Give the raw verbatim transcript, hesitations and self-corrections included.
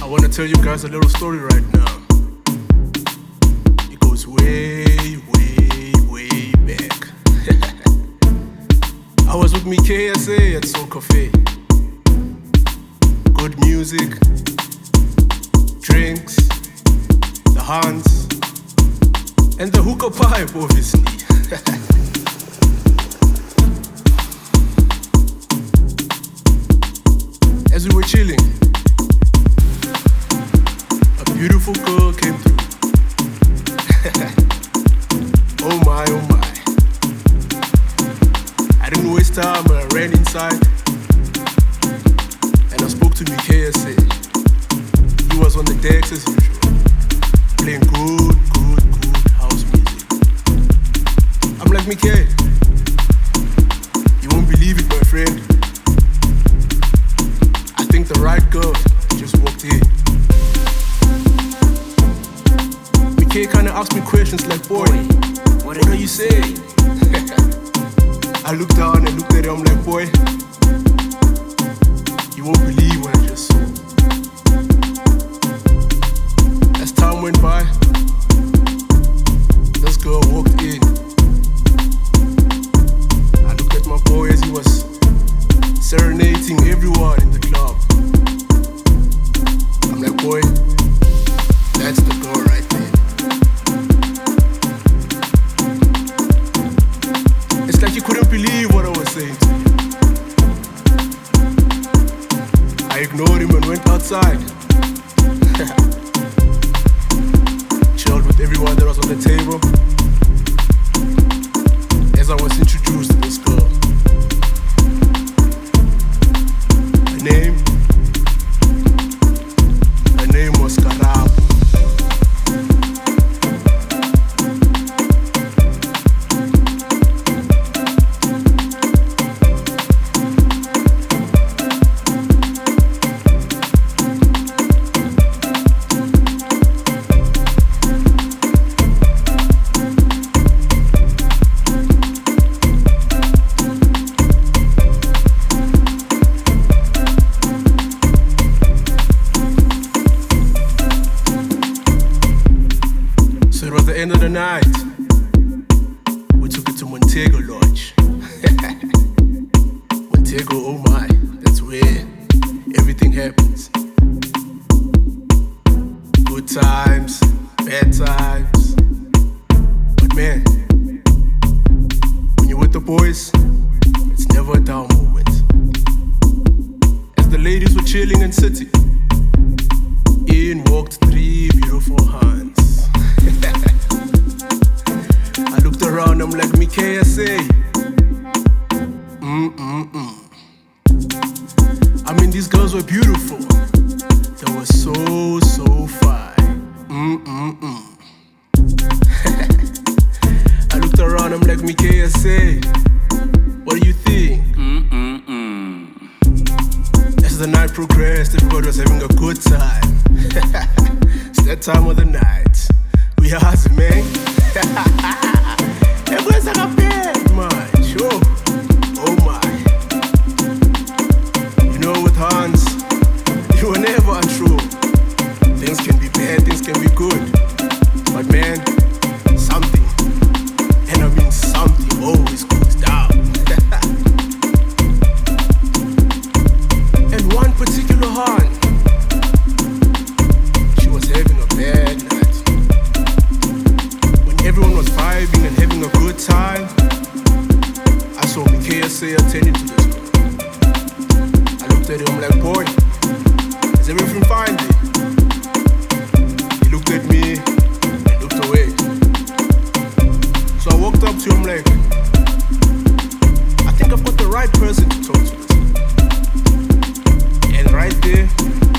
want to tell you guys a little story right now. It goes way, way, way back. I was with me K S A at Soul Cafe. Good music, drinks, the Hans, and the hookah pipe, obviously. As we were chilling, a beautiful girl came through. Oh my, oh my. I didn't waste time, I ran inside and I spoke to M K S A. He was on the decks as usual, playing good, good, good house music. I'm like, M K, you won't believe it, my friend. I think the right girl just walked in. M K kinda asked me questions like, boy, what, what are you saying? I looked down and looked at him, I'm like, boy, you won't believe what I just saw. As time went by, this girl walked in. I looked at my boy as he was serenading everyone in the club. I'm like, boy, that's the girl right there. It's like you couldn't believe what I was saying to you. I ignored him and went outside. Chilled with everyone that was on the table as I was introduced to this girl. Her name, her name was Karabo. End of the night, we took it to Montego Lodge. Montego, oh my, that's where everything happens. Good times, bad times. But man, when you're with the boys, it's never a down moment. As the ladies were chilling and sitting, in walked three beautiful Hans. I looked around, I'm like, M K S A. Mm-mm-mm. I mean, these girls were beautiful. They were so, so fine. Mm-mm-mm. I looked around, I'm like, M K S A. What do you think? Mm-mm-mm. As the night progressed, everybody was having a good time. It's that time of the night. We are hustling, man. Everyone's like a bad man, sure. Oh my. You know, with Hans, you are never untrue. Things can be bad, things can be good. But man, something, and I mean something, always goes down. And one particular Hans, she was having a bad night. Everyone was vibing and having a good time. I saw M K S A attending to this girl. I looked at him like, boy, is everything fine there? He looked at me and looked away. So I walked up to him like, I think I've got the right person to talk to. And right there,